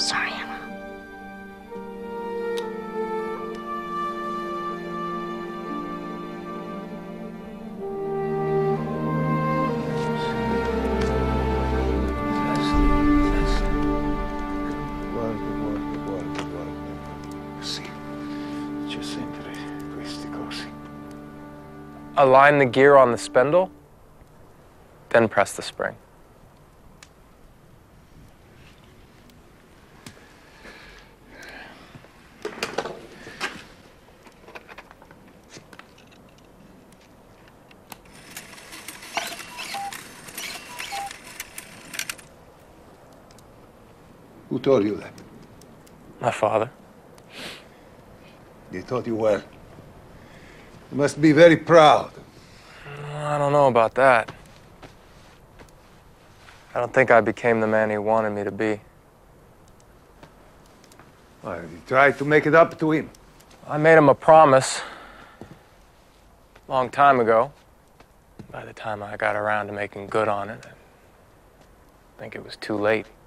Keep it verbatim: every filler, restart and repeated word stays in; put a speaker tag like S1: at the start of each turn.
S1: sorry, Emma.
S2: Guarda, guarda, guarda, guarda. Sì, c'è sempre queste cose.
S3: Align the gear on the spindle, then press the spring.
S2: Who told you that?
S3: My father.
S2: They taught you well. You must be very proud.
S3: I don't know about that. I don't think I became the man he wanted me to be.
S2: Well, you tried to make it up to him.
S3: I made him a promise a long time ago. By the time I got around to making good on it, I think it was too late.